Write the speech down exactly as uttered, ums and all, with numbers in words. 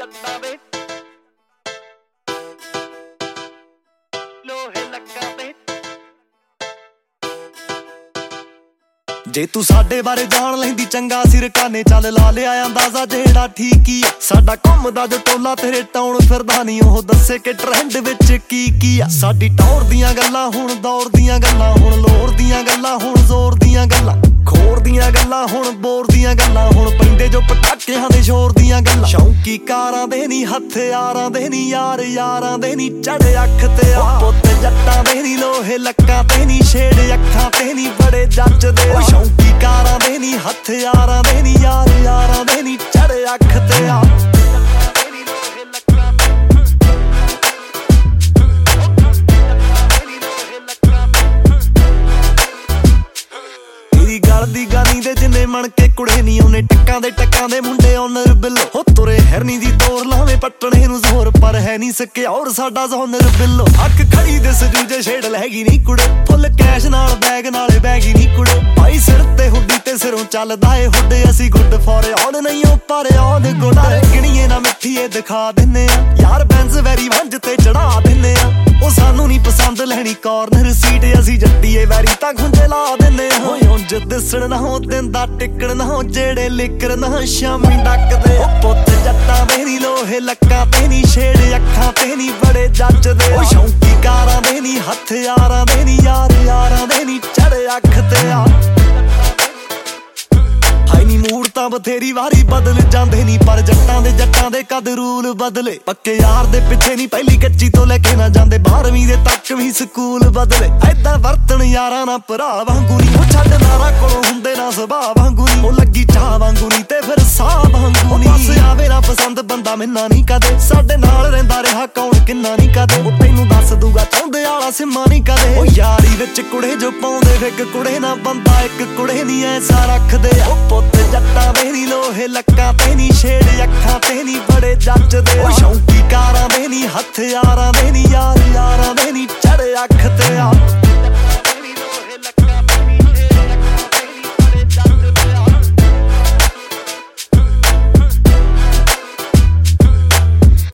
ਜੱਟਾਂ ਦੇ ਲੋਹੇ ਲੱਕਾਂ ਤੇ। ਜੇ ਤੂੰ ਸਾਡੇ ਬਾਰੇ ਜਾਣ ਲੈਂਦੀ ਚੰਗਾ ਸਿਰਕਾਨੇ ਚੱਲ ਲਾ ਲਿਆ ਅੰਦਾਜ਼ਾ ਜਿਹੜਾ ਠੀਕ ਹੀ ਆ। ਸਾਡਾ ਘੁੰਮਦਾ ਜੋ ਟੋਲਾ ਤੇਰੇ ਟਾਉਣ ਫਿਰਦਾ ਨਹੀਂ ਉਹ ਦੱਸੇ ਕਿ ਟ੍ਰੈਂਡ ਵਿੱਚ ਕੀ ਕੀ ਆ। ਸਾਡੀ ਟੌਰ ਦੀਆਂ ਗੱਲਾਂ ਹੁਣ ਦੌੜ ਦੀਆਂ ਗੱਲਾਂ, ਹੁਣ ਲੋਰ ਦੀਆਂ ਗੱਲਾਂ, ਹੁਣ ਜ਼ੋਰ ਦੀਆਂ ਗੱਲਾਂ, ਖੋਰ ਦੀਆਂ ਗੱਲਾਂ, ਹੁਣ ਬੋਰ ਦੀਆਂ ਗੱਲਾਂ, ਹੁਣ ਪੈਂਦੇ ਜੋ ਪਟਾਕਿਆਂ ਦੇ ਸ਼ੋਰ ਦੀਆਂ ਗੱਲਾਂ। ਸ਼ੌਂਕੀ ਕਾਰਾਂ ਦੇ ਨੀ ਹਥਿਆਰਾਂ ਦੇ ਨੀ ਯਾਰ ਯਾਰਾਂ ਦੇ ਨੀ ਚੜ੍ਹ ਅੱਖ ਤੇ ਆ। ਪੁੱਤ ਜੱਟਾਂ ਦੇ ਨੀ ਲੋਹੇ ਲੱਕਾਂ ਤੇ ਨੀ ਛੇੜ ਅੱਖਾਂ ਤੇ ਨੀ ਬੜੇ ਜੱਜਦੇ ਆ। ਸ਼ੌਂਕੀ ਕਾਰਾਂ ਦੇ ਨੀ ਹਥਿਆਰਾਂ ਦੇ ਨੀ ਯਾਰ ਯਾਰਾਂ ਦੇ ਨੀ ਚੜ੍ਹ ਅੱਖ ਤੇ ਆ। ਗਲ ਦੀ ਗਾਨੀ ਦੇ ਜਿੰਨੇ ਮਣ ਕੇ ਕੁੜੇ ਨੀ ਉਹਨੇ ਟੱਕਾਂ ਦੇ ਟੱਕਾਂ ਦੇ ਮੁੰਡੇ ਓਨਰ ਬਿੱਲੋ। ਹੋ ਤੁਰੇ ਹੈਰਨੀ ਦੀ ਤੋਰ ਲਾਵੇਂ ਪੱਟਣੇ ਨੂੰ ਜ਼ੋਰ ਪਰ ਹੈ ਨੀ ਸਕਿਆ ਔਰ ਸਾਡਾ ਜ਼ੋਨਰ ਬਿੱਲੋ। ਅੱਖ ਖੜੀ ਦੇ ਸਜੂਜੇ ਛੇੜ ਲੈਗੀ ਨੀ ਕੁੜੇ, ਫੁੱਲ ਕੈਸ਼ ਨਾਲ ਬੈਗ ਨਾਲੇ ਬੈਗੀ ਨੀ ਕੁੜੇ। ਭਾਈ ਸਿਰ ਤੇ ਹੁੱਡੀ ਤੇ ਸਿਰੋਂ ਚੱਲਦਾ ਏ ਹੁੱਡੇ, ਅਸੀਂ ਗੁੱਡ ਫੋਰ ਆਨ ਨਹੀਂ ਉਹ ਪਰ ਆਨ ਗੁੱਡ। ਗਿਣੀਏ ਨਾ ਮਿੱਠੀਏ ਦਿਖਾ ਦਿੰਨੇ ਆ ਯਾਰ, ਬੈਂਸ ਵੈਰੀ ਵੰਜ ਤੇ ਚੜਾ ਦਿੰਨੇ ਆ। ਉਹ ਸਾਨੂੰ ਨੀ ਪਸੰਦ ਲੈਣੀ ਕਾਰਨਰ ਸੀਟ, ਅਸੀਂ ਜੱਟੀਏ ਵੈਰੀ ਤਾਂ ਖੁੰਝੇ ਲਾ ਦਿੰਨੇ ਆ। ਹੋਏ ਉਂਝ ਦਿਸਣ ਨਾ ਹੋ ਦਿੰਦਾ ਟਿਕਣ ਨਾ ਹੋ ਜਿਹੜੇ ਲਿਕਰ ਨਾ ਸ਼ਾਮੀ ਡੱਕਦੇ। ਉਹ ਪੁੱਤ ਜੱਟਾਂ ਦੇ ਨੀ ਲੋਹੇ ਲੱਕਾਂ ਤੇ ਨੀ ਛੇੜ ਅੱਖਾਂ ਤੇ ਨੀ ਬੜੇ ਜੱਜਦੇ। ਉਹ ਸ਼ੌਂਕੀ ਕਾਰਾਂ ਦੇ ਨੀ ਹਥਿਆਰਾਂ ਦੇ ਨੀ ਯਾਰ ਯਾਰਾਂ ਦੇ ਨੀ ਚੜ੍ਹ ਅੱਖ ਤੇ ਆ। ਹਾਈ ਨੀ ਮੂਡ ਤਾਂ ਬਥੇਰੀ ਵਾਰੀ ਬਦਲ ਜਾਂਦੇ ਨੀ ਪਰ ਜੱਟਾਂ ਦੇ ਜੱਟਾਂ ਦੇ ਕਦ ਰੂਲ ਬਦਲੇ। ਪੱਕੇ ਯਾਰ ਦੇ ਪਿੱਛੇ ਨੀ ਪਹਿਲੀ ਕੱਚੀ ਤੋਂ ਲੈ ਕੇ ਨਾ ਜਾਂਦੇ, ਬਾਰਵੀਂ ਦੇ ਤੱਕ ਵੀ ਸਕੂਲ ਬਦਲੇ। ਐਦਾਂ ਵਰਤਣ ਯਾਰਾਂ ਨਾ ਭਰਾ ਵਾਂਗੂ ਨੀ, ਉਹ ਛੱਡ ਨਾਰਾ ਕੋਲੋਂ ਹੁੰਦੇ ਨਾ ਸੁਭਾਅ ਵਾਂਗੂ ਨੀ। ਉਹ ਲੱਗੀ ਚਾਹ ਵਾਂਗੂ ਨੀ ਤੇ ਫਿਰ ਸਾਹ ਵਾਂਗੂ ਨੀ। ਬਸ ਆਵੇ ਨਾ ਪਸੰਦ ਬੰਦਾ ਮਿੰਨਾ ਨੀ ਕਦੇ, ਸਾਡੇ ਨਾਲ ਰਹਿੰਦਾ ਰਿਹਾ ਕੌਣ ਕਿੰਨਾ ਨੀ ਕਦੇ। ਉਹ ਤੈਨੂੰ ਦੱਸ ਦੂਗਾ ਚਾਹੁੰਦੇ ਆਲਾ ਸਿੰਮਾ ਨੀ ਕਦੇ। ਉਹ ਯਾਰੀ ਵਿੱਚ ਕੁੜੇ ਜੋ ਪਾਉਂਦੇ ਵਿਕ ਕੁੜੇ ਨਾ ਬੰਦਾ ਇੱਕ ਕੁੜੇ ਨੀ ਐਸਾ ਰੱਖਦੇ। ਉਹ ਪੁੱਤ ਜੱਟਾਂ ਦੇ ਨੀ ਲੋਹੇ ਲੱਕਾਂ ਤੇ ਨੀ ਛੇੜ ਅੱਖਾਂ ਤੇ ਨੀ ਬੜੇ ਜੱਜਦੇ। ਉਹ ਸ਼ੌਂਕੀ ਕਾਰਾਂ ਦੇ ਨੀ ਹਥਿਆਰਾਂ ਦੇ ਨੀ ਯਾਰ ਯਾਰਾਂ ਦੇ ਨੀ ਚੜ੍ਹ ਅੱਖ ਤੇ ਆ।